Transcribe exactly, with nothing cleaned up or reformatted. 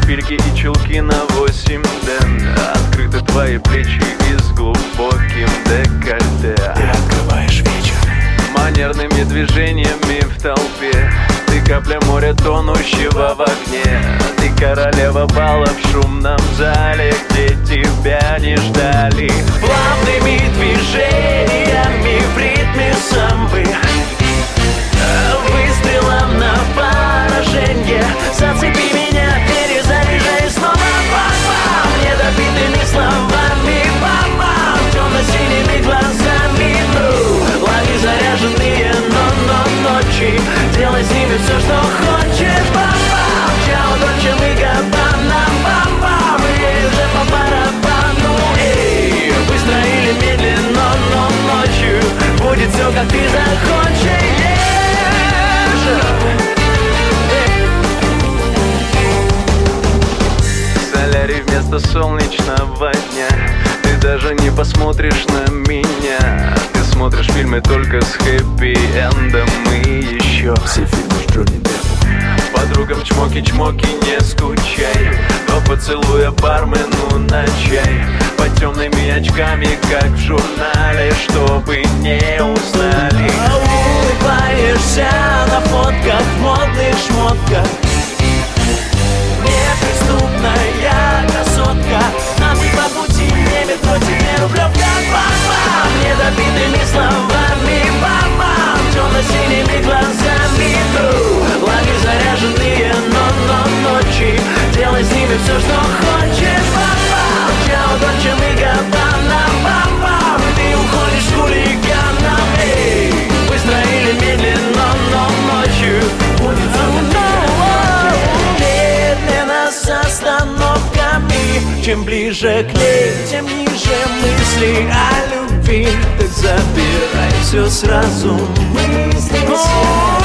шпильки и чулки на восемь ден. Открыты твои плечи и с глубоким декольте. Ты открываешь вечер манерными движениями в толпе. Ты капля моря, тонущего в огне. Ты королева бала в шумном зале, где тебя не ждали. Плавными движениями в ритме самбы, выстрелом на поражение. Зацепи меня, перезаряжай снова. Бам-бам, недопитыми словами. Бам-бам, темно-синими глазами. Ну, лови заряженные, но-но ночи. Делай с ними все, что хочешь. Бам-бам, чао, дольче мы габбана. Бам-бам, ей уже по барабану. Эй, быстро или медленно, но ночью будет все, как ты захочешь. Солярий вместо солнечного дня. Ты даже не посмотришь на меня. Ты смотришь фильмы только с хэппи-эндом. И еще все фильмы с Джонни Деппом. Подругам чмоки-чмоки, не скучай. До поцелуя бармену на чай. Под темными очками, как в журнале, чтобы не узнали. Улыбаешься на фотках в модных шмотках. Неприступная красотка. Нам не по пути, не метро, тебе рублевка. Бам-бам, недопитыми словами. Бам-бам, темно-синими глазами. Ну, лови заряженные, но-но ночи. Делай с ними все, что хочешь. Бам-бам, чао, дольче мы габбана. Бам-бам, ты уходишь с хулиганом. Эй, быстро или медленно, но ночью будет все. С остановками. Чем ближе к ней, тем ниже мысли о любви. Так забирай все сразу мысли.